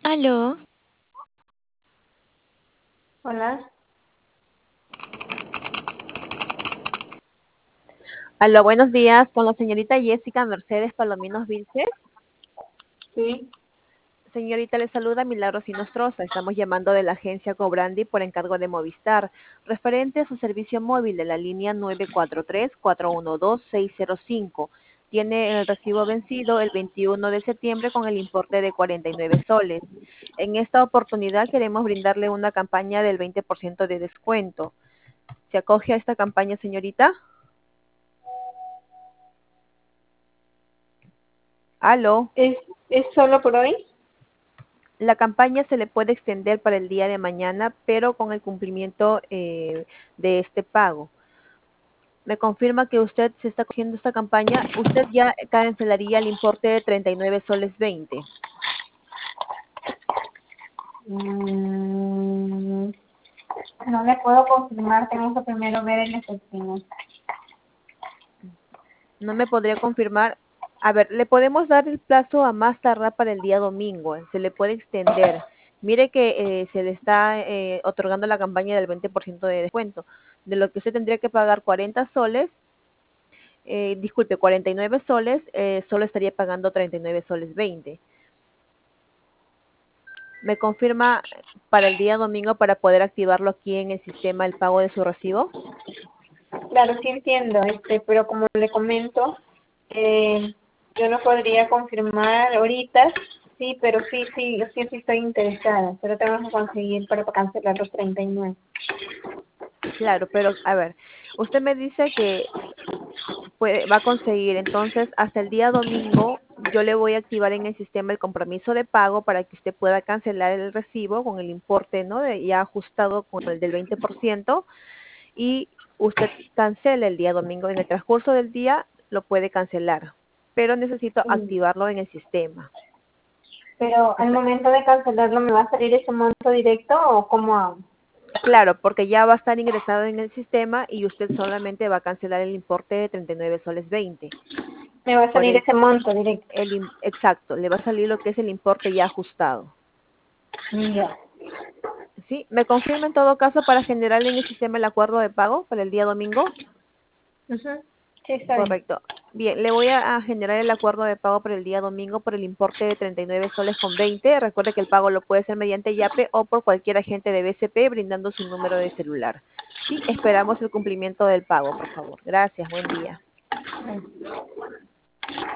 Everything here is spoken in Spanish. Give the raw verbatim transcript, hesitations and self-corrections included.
Aló, Hola, Aló, buenos días, con la señorita Jessica Mercedes Palominos Vilches. sí, Señorita, le saluda Milagros Inostroza. Estamos llamando de la agencia Cobrandi por encargo de Movistar, referente a su servicio móvil de la línea nueve cuatro tres, cuatro uno dos, seis cero cinco. Tiene el recibo vencido el veintiuno de septiembre con el importe de cuarenta y nueve soles. En esta oportunidad queremos brindarle una campaña del veinte por ciento de descuento. ¿Se acoge a esta campaña, señorita? Aló. ¿es, es solo por hoy? La campaña se le puede extender para el día de mañana, pero con el cumplimiento eh, de este pago. Me confirma que usted se está cogiendo esta campaña. Usted ya cancelaría el importe de treinta y nueve soles veinte. Mm, no le puedo confirmar, tengo que primero ver el efectivo. No me podría confirmar. A ver, le podemos dar el plazo a más tardar para el día domingo. Se le puede extender. Mire que eh, se le está eh, otorgando la campaña del veinte por ciento de descuento. De lo que usted tendría que pagar cuarenta soles, eh, disculpe, cuarenta y nueve soles, eh, solo estaría pagando treinta y nueve soles veinte. ¿Me confirma para el día domingo para poder activarlo aquí en el sistema el pago de su recibo? Claro, sí entiendo, este, pero como le comento, eh, yo no podría confirmar ahorita, sí, pero sí, sí, yo sí, sí estoy interesada, pero tengo que conseguir para cancelar los treinta y nueve. Claro, pero a ver, usted me dice que puede, va a conseguir, entonces hasta el día domingo yo le voy a activar en el sistema el compromiso de pago para que usted pueda cancelar el recibo con el importe, ¿no? De, ya ajustado con el del veinte por ciento y usted cancela el día domingo. En el transcurso del día lo puede cancelar, pero necesito Mm, activarlo en el sistema. Pero al Está- momento de cancelarlo, ¿me va a salir ese monto directo o cómo hago? claro, porque ya va a estar ingresado en el sistema y usted solamente va a cancelar el importe de treinta y nueve soles veinte. Me va a Por salir el, ese monto directo. el im- exacto, le va a salir lo que es el importe ya ajustado. Ya. ¿Sí? ¿Me confirma en todo caso para generar en el sistema el acuerdo de pago para el día domingo? Ujú. Sí, está bien. Correcto. Bien, le voy a, a generar el acuerdo de pago para el día domingo por el importe de treinta y nueve soles con veinte. Recuerde que el pago lo puede hacer mediante YAPE o por cualquier agente de B C P brindando su número de celular. Sí, esperamos el cumplimiento del pago, por favor. Gracias, buen día.